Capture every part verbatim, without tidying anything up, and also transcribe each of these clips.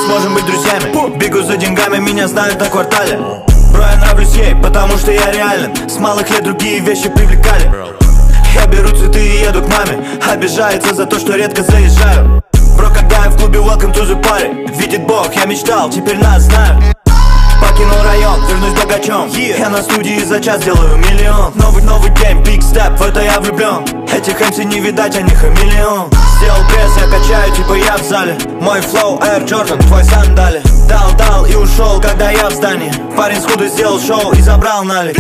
сможем быть друзьями. Бегу за деньгами, меня знают на квартале. Бро, я нравлюсь ей, потому что я реален. С малых лет другие вещи привлекали. Я беру цветы и еду к маме. Обижается за то, что редко заезжаю. Бро, когда я в клубе welcome to the party, видит Бог, я мечтал, теперь нас знают. Покинул район, вернусь богачом. yeah. Я на студии за час делаю миллион. Новый, новый день, big step, в это я влюблен. Этих эм си не видать, они хамелеон. Сделал пресс, я качаю, типа я в зале. Мой флоу, Air Jordan, твой сандали. Дал, дал и ушел, когда я в здании. Парень сходу сделал шоу и забрал налик.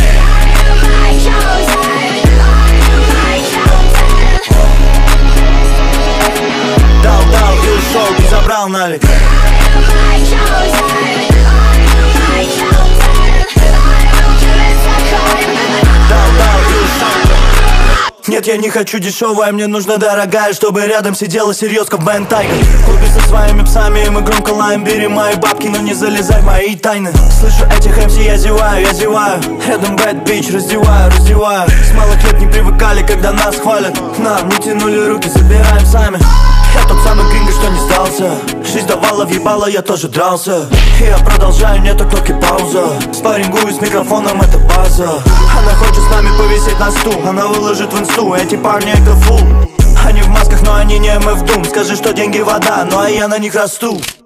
Дал, дал и ушел и забрал налик. Нет, я не хочу дешевая, мне нужна дорогая, чтобы рядом сидела серьезка в Бен Тайгер. В клубе со своими псами, и мы громко лаем. Бери мои бабки, но не залезай в мои тайны. Слышу этих эм си, я зеваю, я зеваю. Рядом bad bitch, раздеваю, раздеваю. С малых лет не привыкали, когда нас хвалят. Нам не тянули руки, забираем сами. Я тот самый гринго, что не сдался. Жизнь давала въебала, я тоже дрался. И я продолжаю, нету кнопки пауза. Спаррингую с микрофоном, это база. Она хочет с нами повисеть на стул. Она выложит в инсту, эти парни это фул. Они в масках, но они не эм эф Doom. Скажи, что деньги вода, ну а я на них расту.